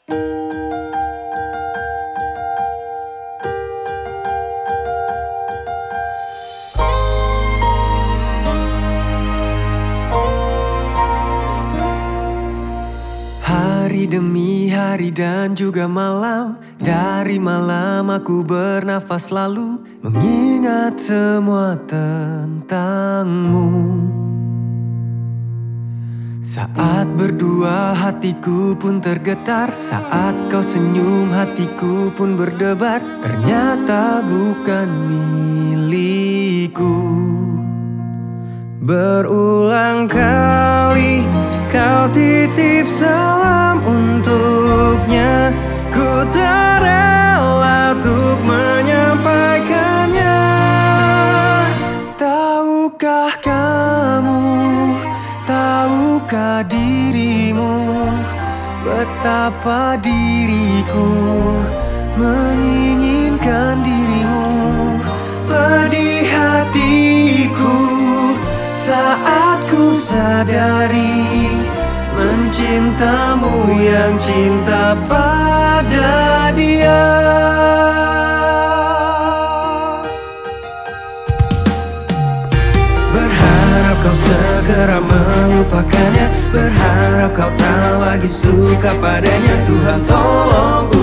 Hari demi hari dan juga malam, dari malam aku bernafas lalu mengingat semua tentangmu. Saat berdua hatiku pun tergetar, saat kau senyum hatiku pun berdebar. Ternyata bukan milikku. Berulang kali kau titip salam untuknya, ku tak rela untuk menyampaikannya. Tahukah kamu, tahukah dirimu, betapa diriku menginginkan dirimu. Pedih hatiku saat ku sadari mencintamu yang cinta pada dia. Berharap kau segera melupakannya, berharap kau tak lagi suka padanya. Tuhan tolong